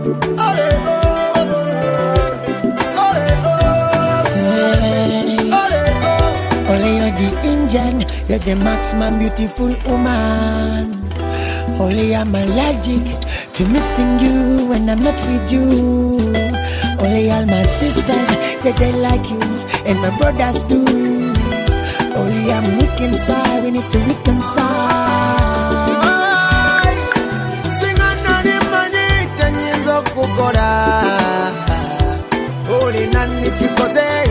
Only you're the engine, you're the maximum beautiful woman. Only I'm allergic to missing you when I'm not with you. Only all my sisters, they like you, and my brothers do. Only I'm weak inside, we need to reconcile. Sing another money, 10 years of Kukora. Only none need to go there,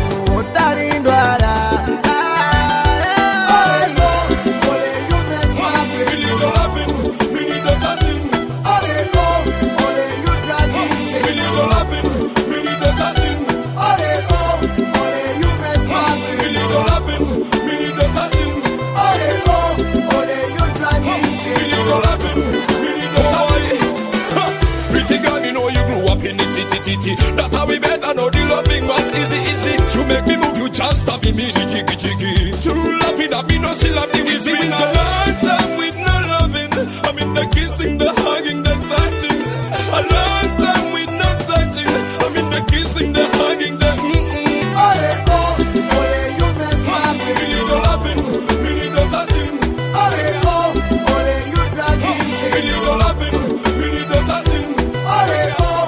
that's how we better know the loving was easy. You make me move, you just stop me, jiggy. True loving, I mean no she love me easy. It's a long time with no loving. I mean the kissing, the hugging, the touching. A long time with no touching. I mean the kissing, the hugging, the Ole, you mess my me need the loving, me need the touching. Ole, you drag me me need the loving, me need the touching. Ole,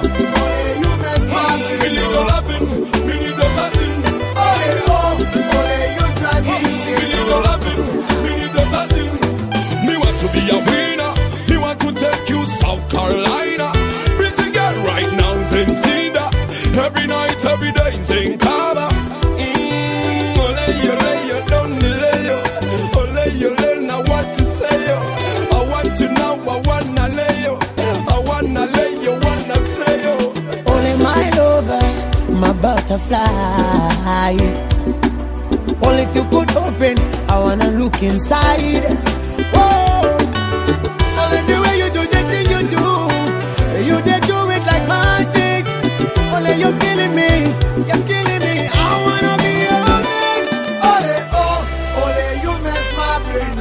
Carolina, pretty girl right now is in Cedar. Every night, every day is in Cabo. Ole you don't delay yo. Ole you now what to say yo. I want you now, I wanna lay yo. I wanna lay yo, wanna slay yo. Only my lover, my butterfly. Only if you could open, I wanna look inside. Whoa, only the way you do the thing you do. You did do it like magic. Only you're killing me, you're killing me. I wanna be your man. Only you mess my brain.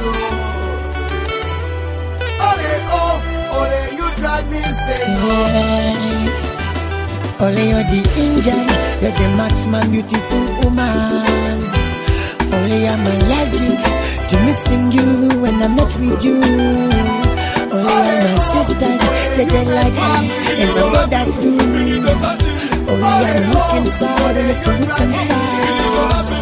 Only you drive me insane. Only you're the engine, you're the maximum beautiful woman. Only I'm allergic to missing you when I'm not with you. Only all my sisters, they like me, and my brothers do. Only I'm looking inside, and it's reconcile.